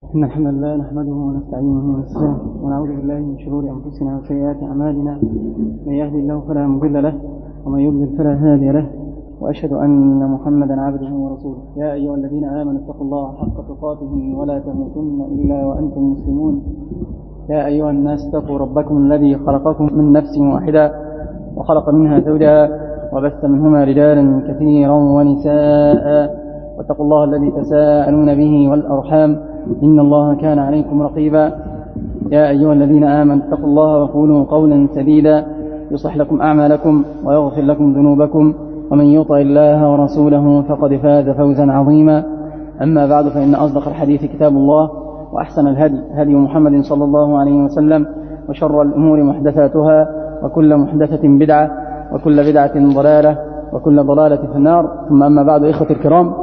إن الحمد لله نحمده ونستعينه ونستغفره ونعوذ بالله من شرور أنفسنا وسيئات أعمالنا. من يهدي الله فلا مضل له ومن يضلل فلا هادي له، وأشهد أن محمدا عبده ورسوله. يا أيها الذين آمنوا اتقوا الله حق تقاته ولا تموتن إلا وأنتم مسلمون. يا أيها الناس اتقوا ربكم الذي خلقكم من نفس واحدة وخلق منها زوجها وبث منهما رجالا كثيرا ونساء، واتقوا الله الذي تساءلون به والأرحام إن الله كان عليكم رقيبا. يا أيها الذين آمنوا اتقوا الله وقولوا قولا سديدا يصلح لكم أعمالكم ويغفر لكم ذنوبكم، ومن يطع الله ورسوله فقد فاز فوزا عظيما. أما بعد، فإن أصدق الحديث كتاب الله، وأحسن الهدي هدي محمد صلى الله عليه وسلم، وشر الأمور محدثاتها، وكل محدثة بدعة، وكل بدعة ضلالة، وكل ضلالة في النار. ثم أما بعد، إخوتي الكرام،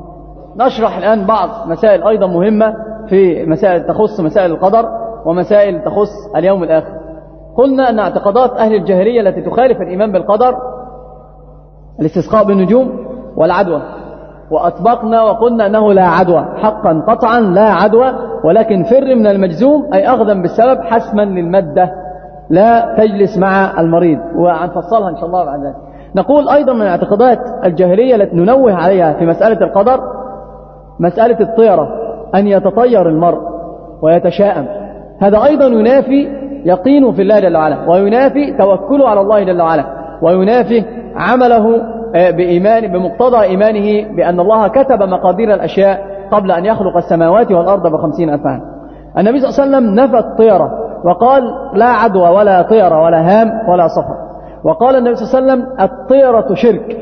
نشرح الآن بعض مسائل أيضا مهمة في مسائل تخص مسائل القدر ومسائل تخص اليوم الآخر. قلنا أن اعتقادات أهل الجاهلية التي تخالف الإيمان بالقدر الاستسقاء بالنجوم والعدوى، وأطبقنا وقلنا أنه لا عدوى، حقا قطعا لا عدوى، ولكن فر من المجزوم أي أخذا بالسبب حسما للمادة، لا تجلس مع المريض، وهنفصلها إن شاء الله بعد ذلك. نقول أيضا من اعتقادات الجاهلية التي ننوه عليها في مسألة القدر مسألة الطيرة، أن يتطير المرء ويتشاءم. هذا أيضا ينافي يقينه في الله جل وعلا، وينافي توكله على الله جل وعلا، وينافي عمله بمقتضى إيمانه بأن الله كتب مقادير الأشياء قبل أن يخلق السماوات والأرض ب50 ألف عام. النبي صلى الله عليه وسلم نفى الطيرة وقال لا عدوى ولا طيرة ولا هام ولا صفر. وقال النبي صلى الله عليه وسلم الطيرة شرك.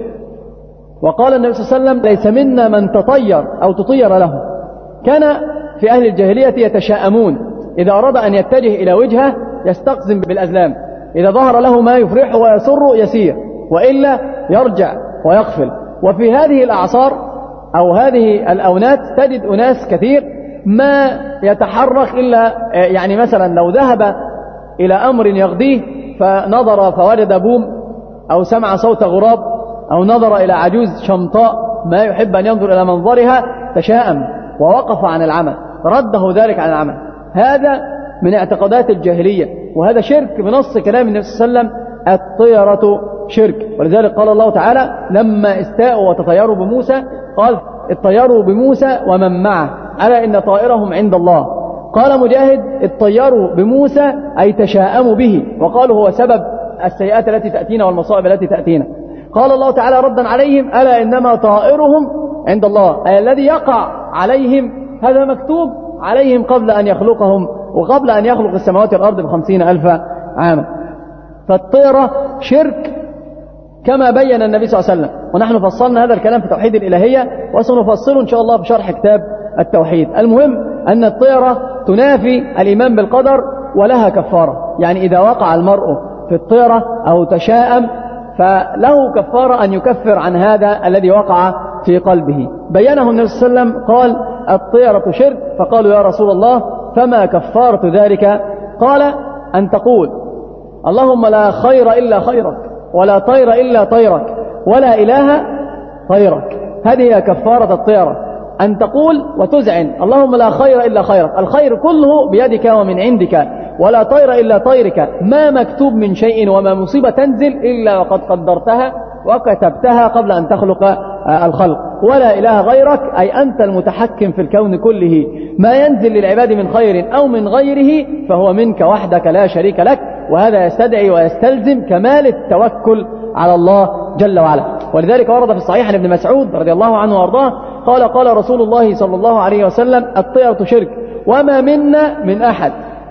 وقال النبي صلى الله عليه وسلم ليس منا من تطير أو تطير له. كان في أهل الجاهلية يتشاءمون، إذا أراد أن يتجه إلى وجهه يستقزم بالأزلام، إذا ظهر له ما يفرحه ويسر يسير، وإلا يرجع ويغفل. وفي هذه الأعصار أو هذه الأونات تجد أناس كثير ما يتحرك إلا يعني مثلا لو ذهب إلى أمر يغديه فنظر فوجد بوم، أو سمع صوت غراب، أو نظر إلى عجوز شمطاء ما يحب أن ينظر إلى منظرها، تشاءم ووقف عن العمل، رده ذلك عن العمل. هذا من اعتقادات الجاهلية، وهذا شرك بنص كلام النبي صلى الله عليه وسلم، الطيرة شرك. ولذلك قال الله تعالى لما استاءوا وتطيروا بموسى قال اطيروا بموسى ومن معه ألا إن طائرهم عند الله. قال مجاهد اطيروا بموسى أي تشاءموا به، وقالوا هو سبب السيئات التي تأتينا والمصائب التي تأتينا. قال الله تعالى ردا عليهم ألا إنما طائرهم عند الله، أي الذي يقع عليهم هذا مكتوب عليهم قبل أن يخلقهم وقبل أن يخلق السماوات والأرض ب50 ألف عاما. فالطيرة شرك كما بين النبي صلى الله عليه وسلم، ونحن فصلنا هذا الكلام في توحيد الإلهية، وسنفصله إن شاء الله في شرح كتاب التوحيد. المهم أن الطيرة تنافي الإيمان بالقدر ولها كفارة، يعني إذا وقع المرء في الطيرة أو تشاءم فله كفارة أن يكفر عن هذا الذي وقع في قلبه. بينه النبي صلى الله عليه وسلم قال الطيرة شرك، فقالوا يا رسول الله فما كفارة ذلك؟ قال أن تقول اللهم لا خير إلا خيرك، ولا طير إلا طيرك، ولا إله غيرك. هذه كفارة الطيرة، أن تقول وتزعن اللهم لا خير إلا خيرك، الخير كله بيدك ومن عندك، ولا طير إلا طيرك، ما مكتوب من شيء وما مصيبة تنزل إلا وقد قدرتها وكتبتها قبل أن تخلق الخلق، ولا إله غيرك أي أنت المتحكم في الكون كله، ما ينزل للعباد من خير أو من غيره فهو منك وحدك لا شريك لك. وهذا يستدعي ويستلزم كمال التوكل على الله جل وعلا. ولذلك ورد في الصحيح عن ابن مسعود رضي الله عنه وارضاه قال قال رسول الله صلى الله عليه وسلم الطيرة شرك وما منا من أحد،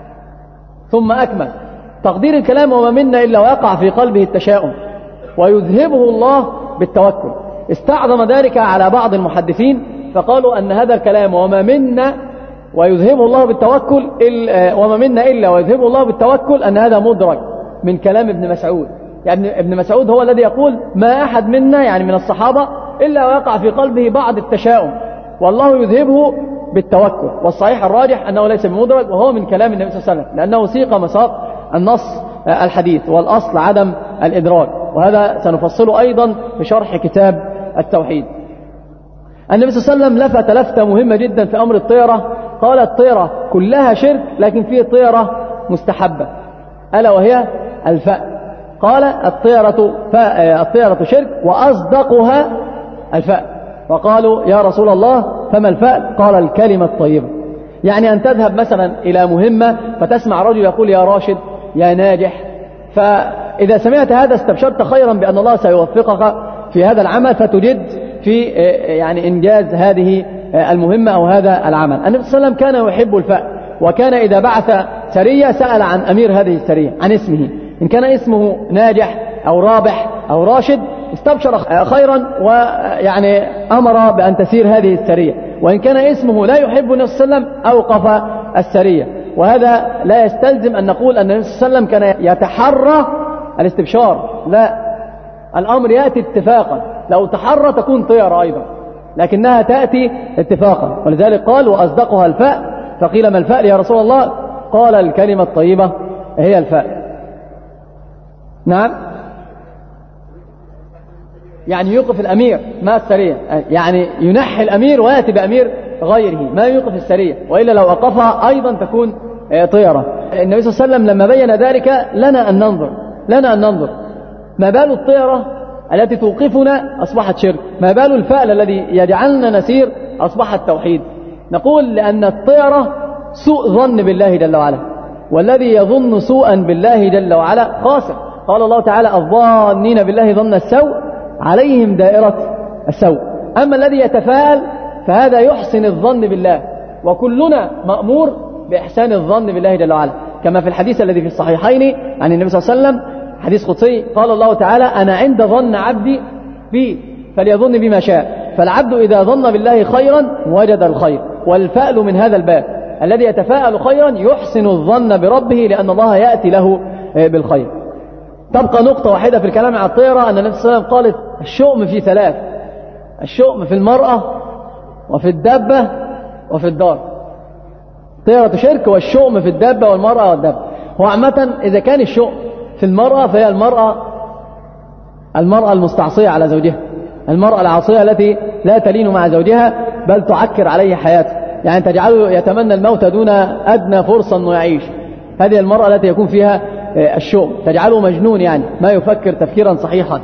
ثم أكمل تقدير الكلام وما منا إلا ويقع في قلبه التشاؤم ويذهبه الله بالتوكل. استعظم ذلك على بعض المحدثين فقالوا أن هذا الكلام وما منا ويذهبه الله بالتوكل وما منا إلا ويذهبه الله بالتوكل أن هذا مدرج من كلام ابن مسعود. يعني ابن مسعود هو الذي يقول ما أحد منا يعني من الصحابة إلا ويقع في قلبه بعض التشاؤم والله يذهبه بالتوكل. والصحيح الراجح أنه ليس بمدرج، وهو من كلام النبي صلى الله عليه وسلم، لأنه سيق مساق النص الحديث، والأصل عدم الإدراج، وهذا سنفصله أيضا في شرح كتاب التوحيد. النبي صلى الله عليه وسلم لفت لفتة مهمة جدا في أمر الطيرة، قال الطيرة كلها شرك، لكن فيه طيرة مستحبة ألا وهي الفأل. قال الطيرة شرك وأصدقها الفأل. وقالوا يا رسول الله فما الفأل؟ قال الكلمة الطيبة. يعني أن تذهب مثلا إلى مهمة فتسمع رجل يقول يا راشد يا ناجح، فإذا سمعت هذا استبشرت خيرا بأن الله سيوفقك في هذا العمل فتجد في يعني إنجاز هذه المهمة أو هذا العمل. النبي صلى الله عليه وسلم كان يحب الفأل، وكان إذا بعث سرية سأل عن أمير هذه السرية عن اسمه، إن كان اسمه ناجح أو رابح أو راشد استبشر خيرا ويعني أمر بأن تسير هذه السرية، وإن كان اسمه لا يحب النبي صلى الله عليه وسلم أوقف السرية. وهذا لا يستلزم أن نقول أن النبي صلى الله عليه وسلم كان يتحرى الاستبشار، لا، الأمر يأتي اتفاقا، لو تحرى تكون طيرة أيضا، لكنها تأتي اتفاقا. ولذلك قال وأصدقها الفأل. فقيل ما الفأل يا رسول الله؟ قال الكلمة الطيبة هي الفأل. نعم، يعني يوقف الأمير ما السرية، يعني ينحي الأمير ويأتي بأمير غيره ما يوقف السرية، وإلا لو أوقفها أيضا تكون طيرة. النبي صلى الله عليه وسلم لما بين ذلك لنا أن ننظر ما بال الطيرة التي توقفنا أصبحت شرك، ما بال الفأل الذي يجعلنا نسير أصبحت توحيد. نقول لأن الطيرة سوء ظن بالله جل وعلا، والذي يظن سوءا بالله جل وعلا خاسر. قال الله تعالى الظانين بالله ظن السوء عليهم دائرة السوء. أما الذي يتفاءل فهذا يحسن الظن بالله، وكلنا مأمور بإحسان الظن بالله جل وعلا، كما في الحديث الذي في الصحيحين عن النبي صلى الله عليه وسلم حديث قدسي قال الله تعالى أنا عند ظن عبدي بي فليظن بما شاء. فالعبد إذا ظن بالله خيرا وجد الخير، والفأل من هذا الباب، الذي يتفاءل خيرا يحسن الظن بربه لأن الله يأتي له بالخير. تبقى نقطة واحدة في الكلام عن الطيرة، أن النبي صلى الله عليه وسلم قالت الشؤم في ثلاث: الشؤم في المرأة وفي الدابة وفي الدار. طيرة شرك، والشؤم في الدابة والمرأة والدابة. هو عامة إذا كان الشؤم في المرأة فهي المرأة المستعصية على زوجها، المرأة العاصية التي لا تلين مع زوجها بل تعكر عليه حياته، يعني تجعله يتمنى الموت دون أدنى فرصة أنه يعيش. هذه المرأة التي يكون فيها الشؤم، تجعله مجنون، يعني ما يفكر تفكيرا صحيحا.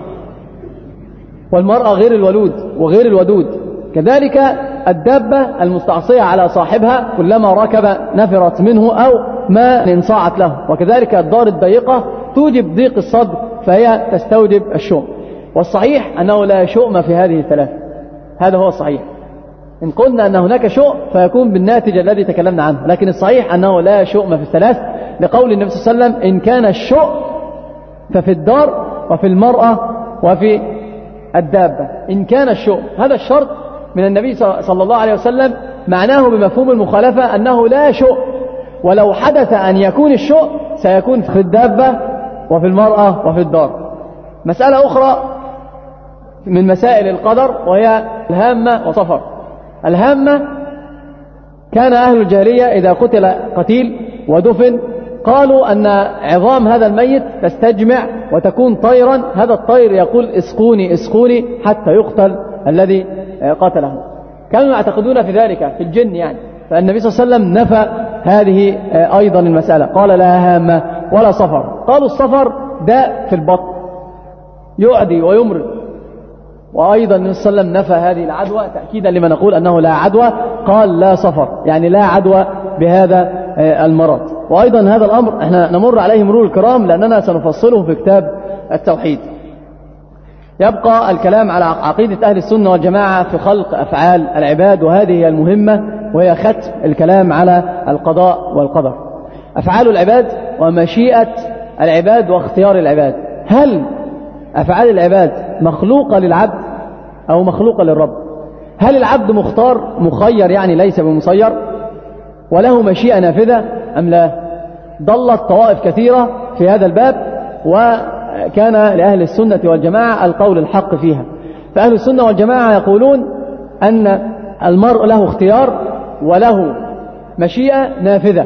والمرأة غير الولود وغير الودود. كذلك الدابة المستعصية على صاحبها، كلما ركب نفرت منه أو ما انصاعت له. وكذلك الدار الضيقة توجب ضيق الصدر فهي تستوجب الشؤم. والصحيح أنه لا شؤم في هذه الثلاث، هذا هو الصحيح. إن قلنا أن هناك شؤم فيكون بالناتج الذي تكلمنا عنه، لكن الصحيح أنه لا شؤم في الثلاث، لقول النبي صلى الله عليه وسلم إن كان الشؤم ففي الدار وفي المرأة وفي الدابة. إن كان الشؤم، هذا الشرط من النبي صلى الله عليه وسلم، معناه بمفهوم المخالفة أنه لا شؤم، ولو حدث أن يكون الشؤم سيكون في الدابة وفي المرأة وفي الدار. مسألة أخرى من مسائل القدر وهي الهامة وصفر. الهامة كان أهل الجاهلية إذا قتل قتيل ودفن قالوا أن عظام هذا الميت تستجمع وتكون طيرا، هذا الطير يقول اسقوني اسقوني حتى يقتل الذي قتله. كانوا يعتقدون في ذلك في الجن يعني. فالنبي صلى الله عليه وسلم نفى هذه أيضا المسألة، قال لا هامة ولا صفر. قالوا الصفر داء في البطن يعدي ويمرض، وأيضا النبي صلى الله عليه وسلم نفى هذه العدوى تأكيدا لما نقول أنه لا عدوى، قال لا صفر، يعني لا عدوى بهذا المرض. وأيضا هذا الأمر احنا نمر عليه مرور الكرام لأننا سنفصله في كتاب التوحيد. يبقى الكلام على عقيدة أهل السنة والجماعة في خلق أفعال العباد، وهذه هي المهمة، وهي ختم الكلام على القضاء والقدر. أفعال العباد ومشيئة العباد واختيار العباد. هل أفعال العباد مخلوقة للعبد أو مخلوقة للرب؟ هل العبد مختار مخير يعني ليس بمسير وله مشيئة نافذة أم لا؟ ضلت طوائف كثيرة في هذا الباب، وكان لأهل السنة والجماعة القول الحق فيها. فأهل السنة والجماعة يقولون أن المرء له اختيار وله مشيئة نافذة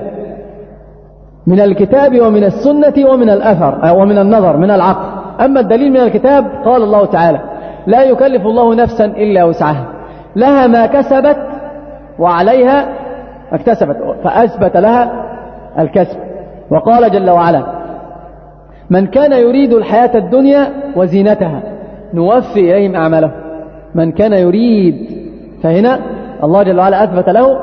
من الكتاب ومن السنة ومن الأثر ومن النظر من العقل. أما الدليل من الكتاب قال الله تعالى لا يكلف الله نفسا إلا وسعها، لها ما كسبت وعليها اكتسبت فأثبت لها الكسب. وقال جل وعلا: من كان يريد الحياة الدنيا وزينتها نوفي إليهم أعماله. من كان يريد، فهنا الله جل وعلا أثبت له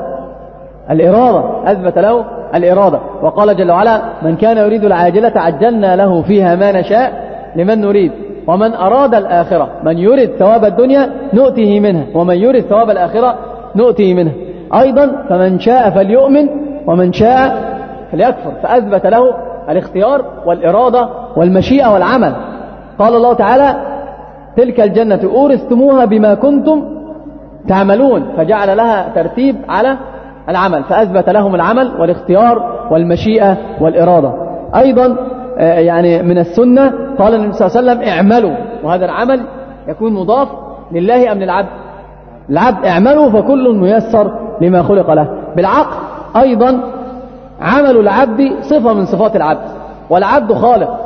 الإرادة. وقال جل وعلا: من كان يريد العاجلة عجلنا له فيها ما نشاء لمن نريد ومن أراد الآخرة من يريد ثواب الدنيا نؤته منها ومن يريد ثواب الآخرة نؤته منها. أيضا فمن شاء فليؤمن ومن شاء فليكفر، فأثبت له الاختيار والإرادة والمشيئة والعمل. قال الله تعالى: تلك الجنة أورثتموها بما كنتم تعملون، فجعل لها ترتيب على العمل، فأثبت لهم العمل والاختيار والمشيئة والإرادة. أيضا يعني من السنة قال النبي صلى الله عليه وسلم: اعملوا، وهذا العمل يكون مضاف لله أم للعبد؟ العبد. اعملوا فكل ميسر لما خلق له. بالعقل أيضا عمل العبد صفة من صفات العبد، والعبد خالق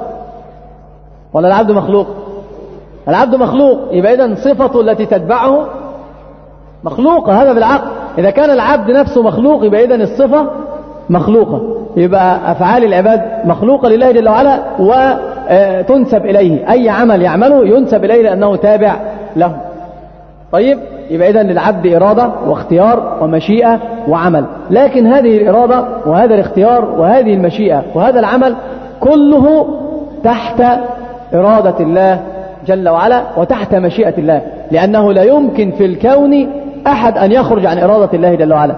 ولا العبد مخلوق؟ العبد مخلوق، يبقى إذن صفة التي تتبعه مخلوقة، هذا بالعقل. إذا كان العبد نفسه مخلوق يبقى إذن الصفة مخلوقة، يبقى أفعال العباد مخلوقة لله جل وعلا وتنسب إليه، أي عمل يعمله ينسب إليه لأنه تابع له. طيب، يبقى إذن للعبد إرادة واختيار ومشيئة وعمل، لكن هذه الإرادة وهذا الاختيار وهذه المشيئة وهذا العمل كله تحت إرادة الله جل وعلا وتحت مشيئة الله، لأنه لا يمكن في الكون أحد أن يخرج عن إرادة الله جل وعلا.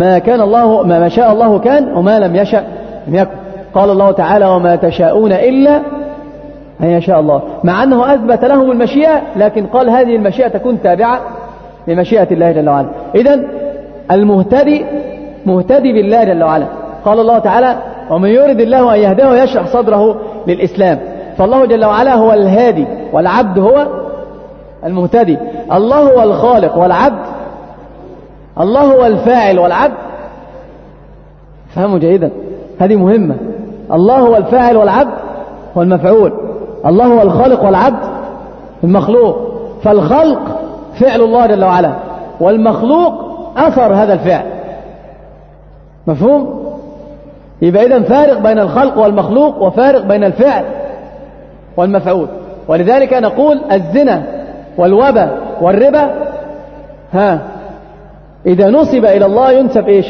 ما شاء الله كان وما لم يشأ لم يكن. قال الله تعالى: وما تشاءون إلا أن يشاء الله، مع أنه أثبت لهم المشيئة، لكن قال هذه المشيئة تكون تابعة لمشيئة الله جل وعلا. إذن المهتدي مهتدي بالله جل وعلا. قال الله تعالى: ومن يرد الله أن يهديه يشرح صدره للإسلام. فالله جل وعلا هو الهادي والعبد هو المهتدي. الله هو الخالق والعبد، الله هو الفاعل والعبد. فهموا جيدا، هذه مهمة. الله هو الفاعل والعبد هو المفعول، الله هو الخالق والعبد المخلوق. فالخلق فعل الله جل وعلا، والمخلوق أثر هذا الفعل. مفهوم؟ يبقى إذن فارق بين الخلق والمخلوق وفارق بين الفعل والمفعول. ولذلك نقول الزنا والوبا والربا إذا نسب إلى الله ينسب إيش؟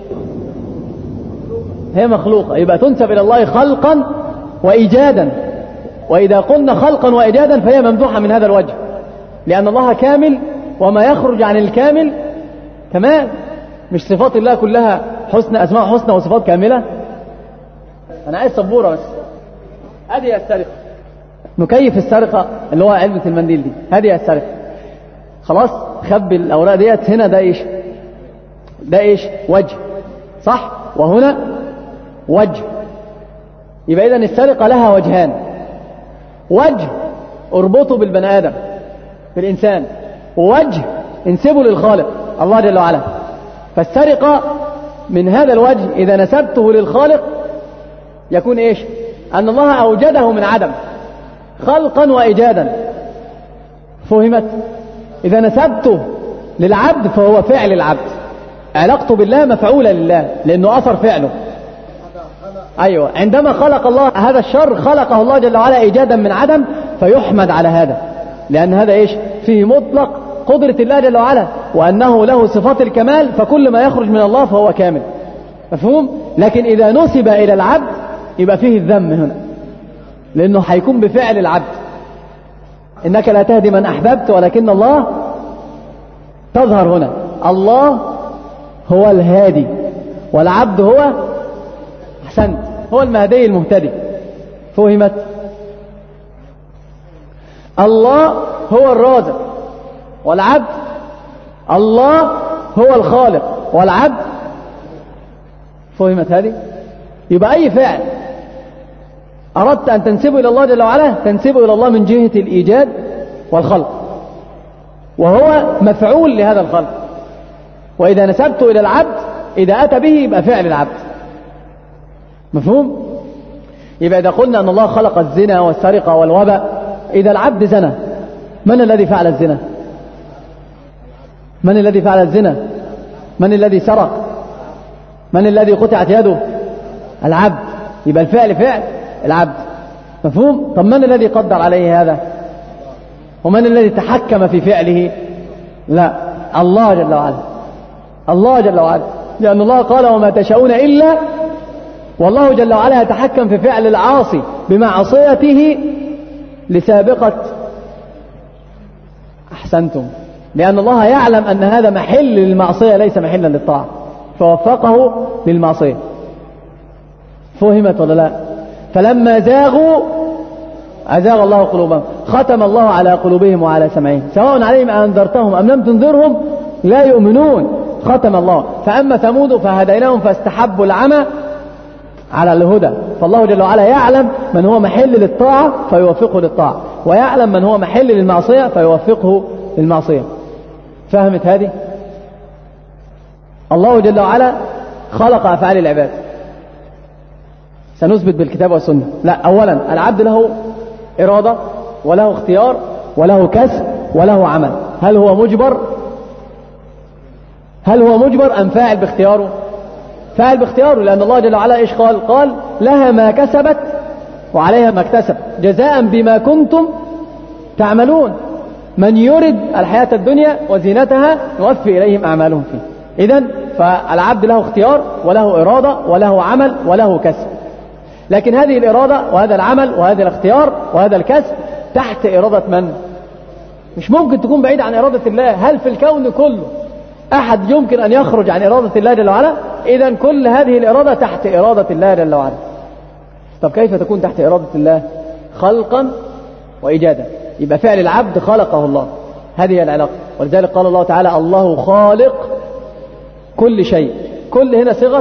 هي مخلوقة، يبقى تنسب إلى الله خلقا وإيجادا. وإذا قلنا خلقا وإيجادا فهي ممدوحة من هذا الوجه، لأن الله كامل، وما يخرج عن الكامل كمال. مش صفات الله كلها حسنى، أسماء حسنى وصفات كاملة. أنا عايز سبورة بس. هذه السرقة، نكيف السرقة اللي هو علبة المنديل دي، هذه السرقة. خلاص، خبي الأوراق ديت هنا. ده إيش؟ وجه، صح؟ وهنا وجه. يبقى إذن السرقة لها وجهان: وجه اربطه بالبني آدم بالإنسان، ووجه انسبه للخالق الله جل وعلا. فالسرقة من هذا الوجه إذا نسبته للخالق يكون إيش؟ أن الله أوجده من عدم خلقا وإيجادا. فهمت؟ إذا نسبته للعبد فهو فعل العبد، علاقته بالله مفعولة لله لأنه أثر فعله. أيوة، عندما خلق الله هذا الشر خلقه الله جل وعلا إيجادا من عدم، فيحمد على هذا، لأن هذا إيش؟ فيه مطلق قدرة الله جل وعلا، وأنه له صفات الكمال، فكل ما يخرج من الله فهو كامل. مفهوم؟ لكن إذا نسب إلى العبد يبقى فيه الذم هنا، لأنه حيكون بفعل العبد. إنك لا تهدي من أحببت ولكن الله تظهر هنا. الله هو الهادي والعبد هو أحسنت هو المهدي المهتدي. فهمت؟ الله هو الرازق والعبد، الله هو الخالق والعبد. فهمت هذه؟ يبقى أي فعل أردت أن تنسبه إلى الله جل وعلا تنسبه إلى الله من جهة الإيجاد والخلق، وهو مفعول لهذا الخلق. وإذا نسبته إلى العبد إذا أتى به يبقى فعل العبد. مفهوم؟ يبقى إذا قلنا أن الله خلق الزنا والسرقة والوباء، إذا العبد زنى، من الذي فعل الزنا؟ من الذي فعل الزنا؟ من الذي سرق؟ من الذي قطعت يده؟ العبد. يبقى الفعل فعل العبد. مفهوم؟ طب من الذي قدر عليه هذا؟ ومن الذي تحكم في فعله؟ لا، الله جل وعلا. الله جل وعلا، لأن الله قال وما تشاءون إلا، والله جل وعلا يتحكم في فعل العاصي بمعصيته لسابقة. أحسنتم. لأن الله يعلم أن هذا محل للمعصية ليس محلا للطاعة، فوفقه للمعصية. فهمت ولا لا؟ فلما زاغوا أزاغ الله قلوبهم، ختم الله على قلوبهم وعلى سمعهم، سواء عليهم أنذرتهم أم لم تنذرهم لا يؤمنون. ختم الله. فأما ثمود فهديناهم فاستحبوا العمى على الهدى. فالله جل وعلا يعلم من هو محل للطاعة فيوفقه للطاعة، ويعلم من هو محل للمعصية فيوفقه للمعصية. فهمت هذه؟ الله جل وعلا خلق أفعال العباد. سنثبت بالكتاب والسنة. لا، أولا العبد له إرادة وله اختيار وله كسب وله عمل. هل هو مجبر؟ هل هو مجبر أم فاعل باختياره؟ فاعل باختياره، لأن الله جل وعلا إيش قال؟ قال لها ما كسبت وعليها ما اكتسب جزاء بما كنتم تعملون. من يرد الحياة الدنيا وزينتها نوفي إليهم أعمالهم فيه. إذن فالعبد له اختيار وله إرادة وله عمل وله كسب. لكن هذه الإرادة وهذا العمل وهذا الاختيار وهذا الكسب تحت إرادة من؟ مش ممكن تكون بعيد عن إرادة الله. هل في الكون كله أحد يمكن أن يخرج عن إرادة الله جل وعلا؟ إذن كل هذه الإرادة تحت إرادة الله جل وعلا. طب كيف تكون تحت إرادة الله؟ خلقا وإيجادا. يبقى فعل العبد خلقه الله، هذه العلاقة. ولذلك قال الله تعالى الله خالق كل شيء. كل هنا صيغة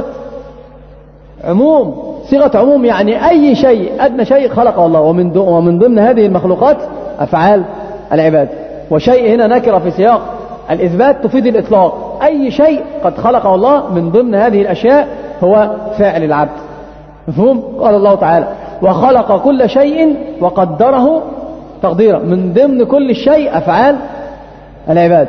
عموم، صيغة عموم، يعني أي شيء أدنى شيء خلقه الله. ومن ضمن هذه المخلوقات أفعال العباد. وشيء هنا نكرة في سياق الإثبات تفيد الإطلاق. أي شيء قد خلقه الله من ضمن هذه الأشياء هو فعل العبد. مفهوم؟ قال الله تعالى وخلق كل شيء وقدره تقديرا. من ضمن كل شيء أفعال العباد.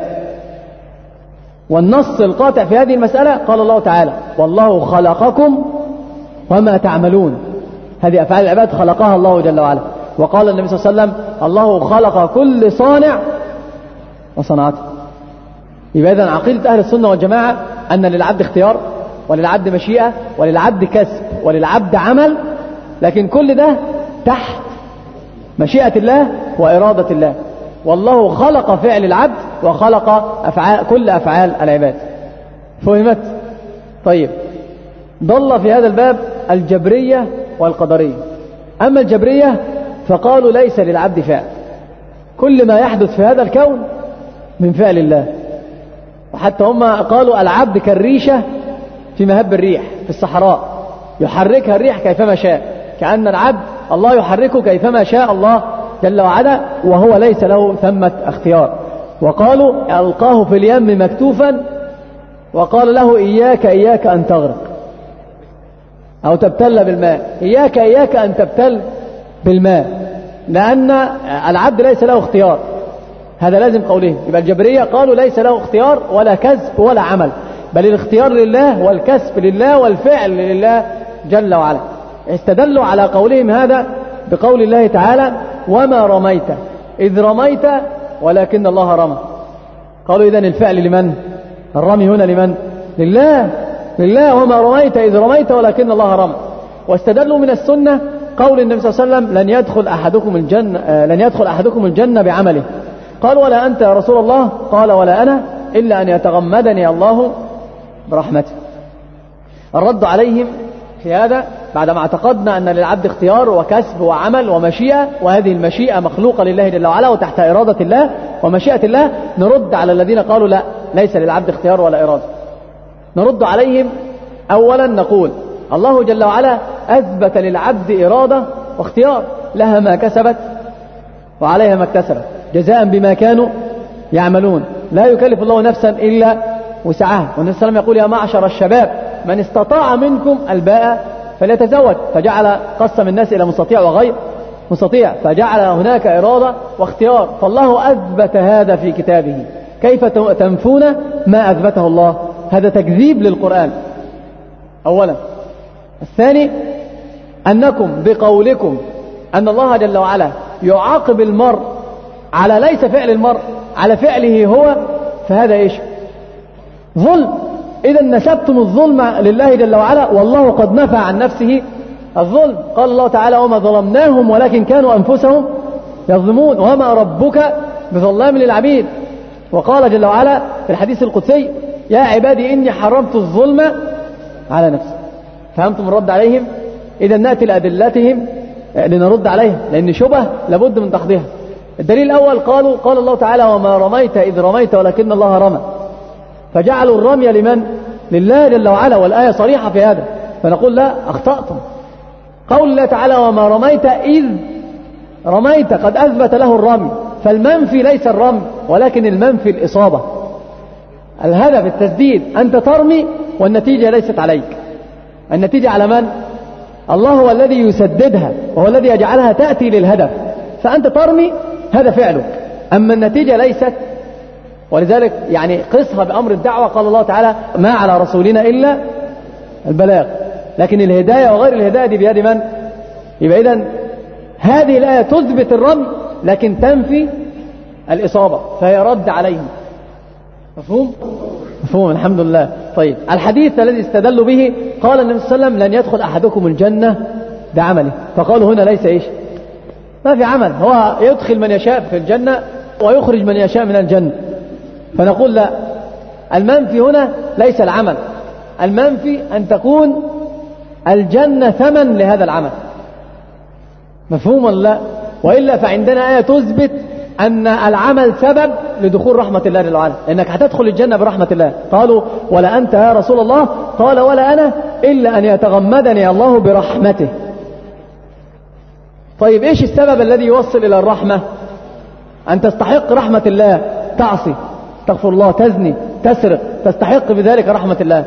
والنص القاطع في هذه المسألة قال الله تعالى والله خلقكم وما تعملون. هذه أفعال العباد خلقها الله جل وعلا. وقال النبي صلى الله عليه وسلم الله خلق كل صانع وصنعته. يبقى إذن عقيدة أهل السنة والجماعة أن للعبد اختيار وللعبد مشيئة وللعبد كسب وللعبد عمل، لكن كل ده تحت مشيئة الله وإرادة الله. والله خلق فعل العبد وخلق كل أفعال العباد. فهمت؟ طيب، ضل في هذا الباب الجبرية والقدرية. أما الجبرية فقالوا ليس للعبد فعل، كل ما يحدث في هذا الكون من فعل الله. وحتى هم قالوا العبد كالريشة في مهب الريح في الصحراء يحركها الريح كيفما شاء، كأن العبد الله يحركه كيفما شاء الله جل وعلا، وهو ليس له ثمة اختيار. وقالوا ألقاه في اليم مكتوفا وقال له إياك أن تغرق أو تبتل بالماء. إياك أن تبتل بالماء، لأن العبد ليس له اختيار. هذا لازم قولهم. يبقى الجبرية قالوا ليس له اختيار ولا كسب ولا عمل، بل الاختيار لله والكسب لله والفعل لله جل وعلا. استدلوا على قولهم هذا بقول الله تعالى وما رميت إذ رميت ولكن الله رمى. قالوا إذن الفعل لمن؟ الرمي هنا لمن؟ لله. وما رميت إذ رميت ولكن الله رمى. واستدلوا من السنة قول النبي صلى الله عليه وسلم لن يدخل أحدكم الجنة بعمله. قال ولا أنت يا رسول الله؟ قال ولا أنا إلا أن يتغمدني الله برحمته. الرد عليهم في هذا بعدما اعتقدنا أن للعبد اختيار وكسب وعمل ومشيئة، وهذه المشيئة مخلوقة لله جل وعلا وتحت إرادة الله ومشيئة الله، نرد على الذين قالوا لا ليس للعبد اختيار ولا إرادة. نرد عليهم أولا نقول الله جل وعلا أثبت للعبد إرادة واختيار، لها ما كسبت وعليها ما اكتسبت جزاء بما كانوا يعملون. لا يكلف الله نفسا إلا وسعها. والنبي صلى الله عليه وسلم يقول يا معشر الشباب من استطاع منكم الباء فليتزوج. فجعل قسم الناس إلى مستطيع وغير مستطيع، فجعل هناك إرادة واختيار. فالله أثبت هذا في كتابه، كيف تنفون ما أثبته الله؟ هذا تكذيب للقرآن. أولا. الثاني أنكم بقولكم أن الله جل وعلا يعاقب المرء على ليس فعل المرء، على فعله هو، فهذا إيش؟ ظلم. إذا نسبتم الظلم لله جل وعلا، والله قد نفى عن نفسه الظلم. قال الله تعالى: وما ظلمناهم ولكن كانوا أنفسهم يظلمون وما ربك بظلام للعبيد. وقال جل وعلا في الحديث القدسي: يا عبادي إني حرمت الظلم على نفسي. فهمتم الرد عليهم؟ إذا نأتي لأدلتهم لنرد عليها، لأن شبه لابد من تحضيرها. الدليل الأول قال الله تعالى: وما رميت إذ رميت ولكن الله رمى. فجعلوا الرمي لمن؟ لله جل وعلا، والآية صريحة في هذا. فنقول: لا، أخطأتم. قول الله تعالى: وما رميت إذ رميت قد أثبت له الرمي، فالمنفي ليس الرمي ولكن المنفي الإصابة. الهدف التسديد، أنت ترمي والنتيجة ليست عليك، النتيجة على من؟ الله هو الذي يسددها وهو الذي يجعلها تأتي للهدف، فأنت ترمي، هذا فعلك، أما النتيجة ليست. ولذلك يعني قصها بأمر الدعوة. قال الله تعالى: ما على رسولنا إلا البلاغ، لكن الهداية وغير الهداية دي بيد من؟ يبقى إذن هذه الآية تثبت الرمي لكن تنفي الإصابة، فهي رد عليهم. مفهوم؟ مفهوم، الحمد لله. طيب، الحديث الذي استدلوا به قال النبي صلى الله عليه وسلم: لن يدخل أحدكم الجنة بعمله. فقالوا هنا ليس إيش؟ ما في عمل، هو يدخل من يشاء في الجنة ويخرج من يشاء من الجنة. فنقول: لا، المنفي هنا ليس العمل، المنفي أن تكون الجنة ثمن لهذا العمل. مفهوم ولا لا؟ وإلا فعندنا آية تثبت أن العمل سبب لدخول رحمة الله جل وعلا، لأنك هتدخل الجنة برحمة الله. قالوا: ولا أنت يا رسول الله؟ قال: ولا أنا إلا أن يتغمدني الله برحمته. طيب، إيش السبب الذي يوصل إلى الرحمة؟ أن تستحق رحمة الله، تعصي، تغفر الله، تزني، تسرق، تستحق بذلك رحمة الله.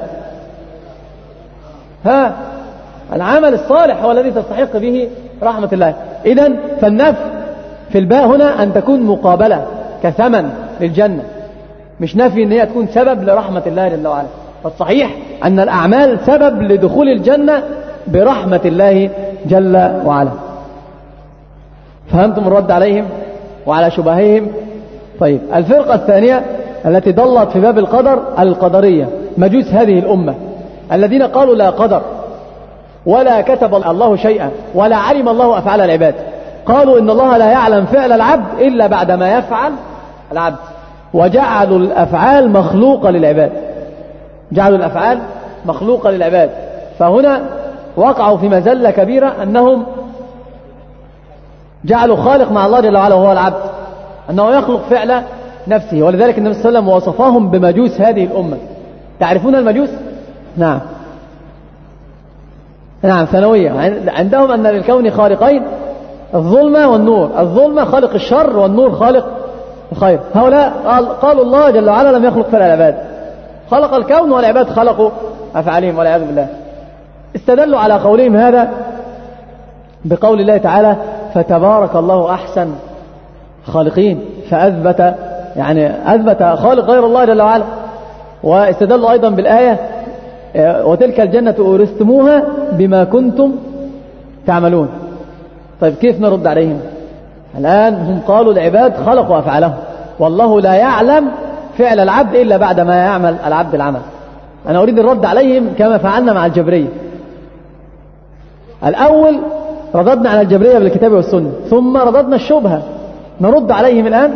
العمل الصالح هو الذي تستحق به رحمة الله. إذن فالنفي في الباء هنا أن تكون مقابلة كثمن للجنة، مش نفي أن هي تكون سبب لرحمة الله جل وعلا. فالصحيح أن الأعمال سبب لدخول الجنة برحمة الله جل وعلا. فهمتم الرد عليهم وعلى شبههم؟ طيب، الفرقة الثانية التي ضلت في باب القدر القدرية، مجوس هذه الأمة الذين قالوا: لا قدر ولا كتب الله شيئا ولا علم الله أفعال العباد. قالوا: إن الله لا يعلم فعل العبد إلا بعد ما يفعل العبد، وجعلوا الأفعال مخلوقة للعباد، جعلوا الأفعال مخلوقة للعباد. فهنا وقعوا في مزلة كبيرة، أنهم جعلوا خالق مع الله جل وعلا وهو العبد، أنه يخلق فعل نفسه. ولذلك النبي صلى الله عليه وسلم وصفهم بمجوس هذه الأمة. تعرفون المجوس؟ نعم، ثانوية. عندهم أن للكون خالقين، الظلمة والنور. الظلمة خالق الشر والنور خالق الخير. هؤلاء قالوا الله جل وعلا لم يخلق فعل العباد، خلق الكون والعباد خلقوا أفعالهم والعياذ بالله. استدلوا على قولهم هذا بقول الله تعالى: فتبارك الله أحسن خالقين، فأثبت أثبت خالق غير الله جل وعلا. واستدلوا أيضا بالآية: وتلك الجنة أورثتموها بما كنتم تعملون. طيب، كيف نرد عليهم؟ الآن هم قالوا العباد خلقوا أفعالهم، والله لا يعلم فعل العبد إلا بعد ما يعمل العبد العمل. أنا أريد الرد عليهم كما فعلنا مع الجبرية. الأول رددنا على الجبرية بالكتاب والسنة، ثم رددنا الشبهة. نرد عليهم الآن.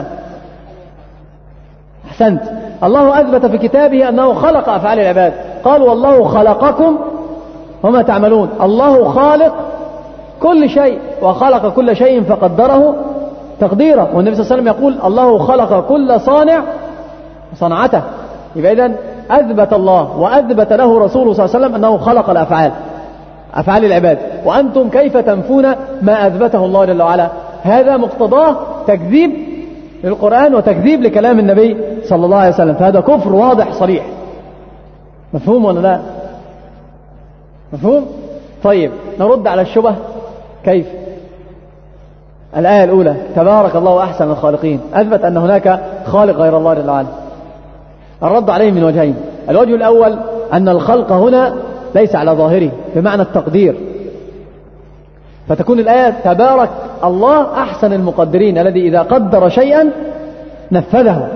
أحسنت. الله أثبت في كتابه أنه خلق أفعال العباد. قال: والله خلقكم وما تعملون. الله خالق كل شيء، وخلق كل شيء فقدره تقديره. والنبي صلى الله عليه وسلم يقول: الله خلق كل صانع صنعته. يبقى إذن أثبت الله وأثبت له رسوله صلى الله عليه وسلم أنه خلق الأفعال، أفعال العباد. وأنتم كيف تنفون ما أثبته الله جل وعلا؟ هذا مقتضاه تكذيب للقرآن وتكذيب لكلام النبي صلى الله عليه وسلم، فهذا كفر واضح صريح. مفهوم ولا لا؟ مفهوم؟ طيب، نرد على الشبه. كيف؟ الآية الأولى: تبارك الله أحسن الخالقين، أثبت أن هناك خالق غير الله جل وعلا. الرد عليه من وجهين. الوجه الأول أن الخلق هنا ليس على ظاهره بمعنى التقدير، فتكون الآية تبارك الله أحسن المقدرين الذي إذا قدر شيئا نفذه.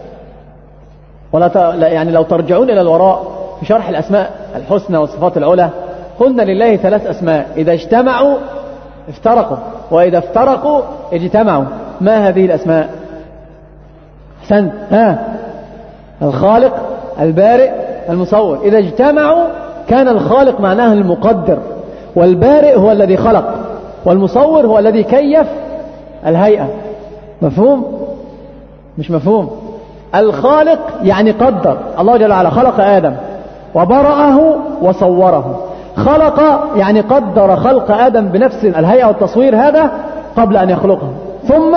يعني لو ترجعون إلى الوراء في شرح الأسماء الحسنى والصفات العلى قلنا لله 3 أسماء، إذا اجتمعوا افترقوا، وإذا افترقوا اجتمعوا. ما هذه الأسماء؟ أحسنت، الخالق، البارئ، المصور. إذا اجتمعوا كان الخالق معناه المقدر، والبارئ هو الذي خلق، والمصور هو الذي كيف الهيئة. مفهوم؟ مش مفهوم؟ الخالق يعني قدر، الله جل وعلا خلق آدم وبرأه وصوره. خلق يعني قدر خلق آدم بنفس الهيئة والتصوير هذا قبل أن يخلقه، ثم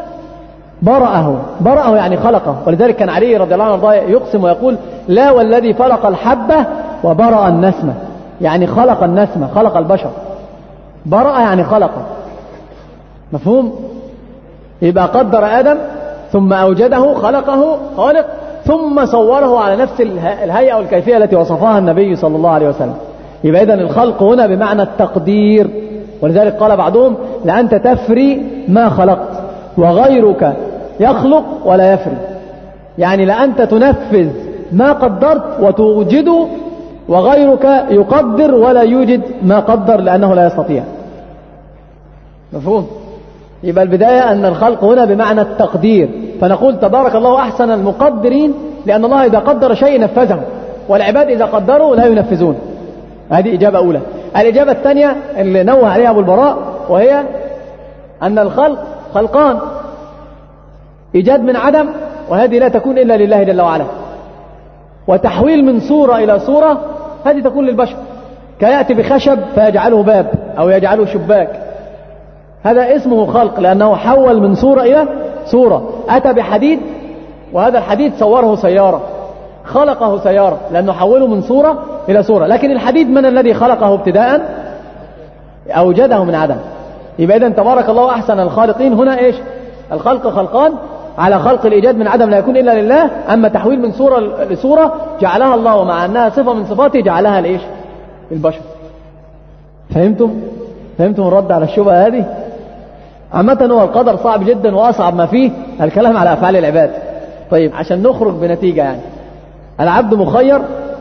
برأه يعني خلقه. ولذلك كان علي رضي الله عنه يقسم ويقول لا والذي فلق الحبة وبرأ النسمة، يعني خلق النسمة، خلق البشر. برأ يعني خلقه. مفهوم؟ يبقى قدر آدم ثم أوجده، خلقه خالق، ثم صوره على نفس الهيئة والكيفية التي وصفها النبي صلى الله عليه وسلم. يبقى إذن الخلق هنا بمعنى التقدير. ولذلك قال بعضهم لأنت تفري ما خلقت وغيرك يخلق ولا يفري، يعني لأنت تنفذ ما قدرت وتوجده، وغيرك يقدر ولا يوجد ما قدر لأنه لا يستطيع. مفهوم؟ يبقى البداية أن الخلق هنا بمعنى التقدير، فنقول تبارك الله أحسن المقدرين، لأن الله إذا قدر شيء نفذه، والعباد إذا قدروا لا ينفذون. هذه إجابة أولى. الإجابة الثانية اللي نوه عليها أبو البراء، وهي أن الخلق خلقان، إيجاد من عدم، وهذه لا تكون إلا لله جل وعلا، وتحويل من صورة إلى صورة هذه تكون للبشر، كيأتي بخشب فيجعله باب أو يجعله شباك، هذا اسمه خلق، لأنه حول من صورة إلى صورة. أتى بحديد وهذا الحديد صوره سيارة، خلقه سيارة لأنه حوله من صورة إلى صورة. لكن الحديد من الذي خلقه ابتداء؟ أوجده من عدم. يبقى إذن تبارك الله أحسن الخالقين هنا إيش؟ الخلق خلقان على خلق الإيجاد من عدم لا يكون إلا لله، أما تحويل من صورة لصورة جعلها الله، ومع أنها صفة من صفاته جعلها لإيش؟ البشر. فهمتم الرد على الشبهة هذه؟ عامة هو القدر صعب جدا، وأصعب ما فيه الكلام على أفعال العباد. طيب عشان نخرج بنتيجة، يعني العبد مخير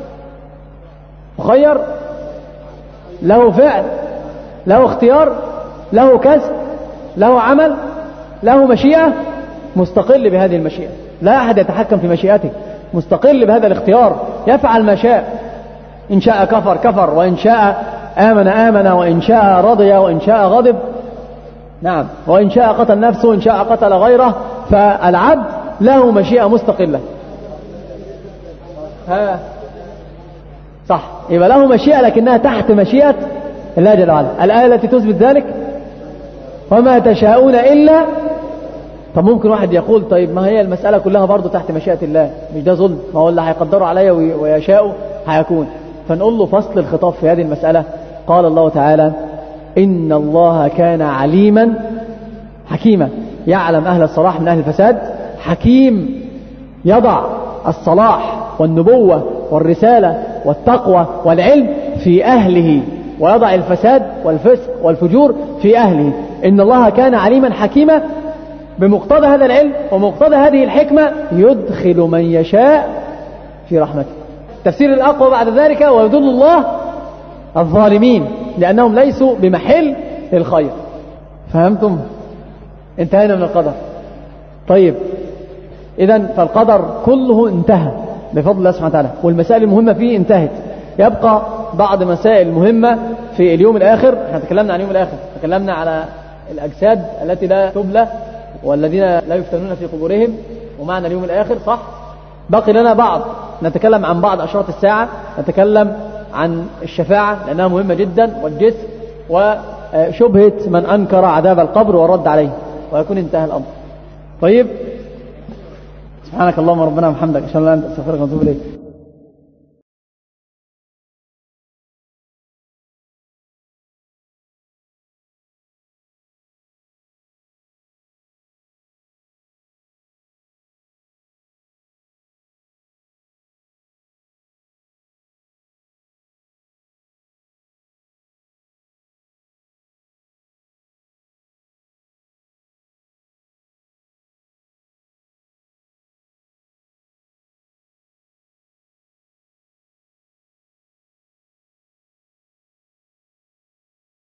له فعل، له اختيار، له كسب، له عمل، له مشيئة، مستقل بهذه المشيئة، لا أحد يتحكم في مشيئته، مستقل بهذا الاختيار، يفعل ما شاء، إن شاء كفر، وإن شاء آمن، وإن شاء رضي، وإن شاء غضب، نعم، وإن شاء قتل نفسه، وإن شاء قتل غيره. فالعبد له مشيئة مستقلة. صح، يبقى له مشيئة لكنها تحت مشيئة الله جل وعلا. الآية التي تثبت ذلك وما تشاءون إلا. طب ممكن واحد يقول طيب ما هي المسألة كلها برضو تحت مشيئة الله، مش ده ظلم؟ ما هو اللي هيقدروا عليا ويشاءوا هيكون. فنقول له فصل الخطاب في هذه المسألة. قال الله تعالى إن الله كان عليما حكيما، يعلم أهل الصلاح من أهل الفساد، حكيم يضع الصلاح والنبوة والرسالة والتقوى والعلم في أهله، ويضع الفساد والفسق والفجور في أهله. إن الله كان عليما حكيما، بمقتضى هذا العلم ومقتضى هذه الحكمة يدخل من يشاء في رحمته. تفسير الأقوى بعد ذلك ويدل الله الظالمين لأنهم ليسوا بمحل الخير. فهمتم؟ انتهينا من القدر. طيب إذن فالقدر كله انتهى بفضل الله سبحانه وتعالى، والمسائل المهمة فيه انتهت. يبقى بعض مسائل مهمة في اليوم الآخر. احنا تكلمنا عن اليوم الآخر، تكلمنا على الأجساد التي لا تبلى والذين لا يفتنون في قبورهم ومعنى اليوم الآخر، صح؟ بقي لنا بعض، نتكلم عن بعض أشراط الساعة، نتكلم عن الشفاعة لأنها مهمة جدا، والجسم، وشبهة من أنكر عذاب القبر والرد عليه، ويكون انتهى الأمر. طيب، سبحانك اللهم ربنا وبحمدك، أشهد أن لا إله إلا أنت، أستغفرك وأتوب إليك.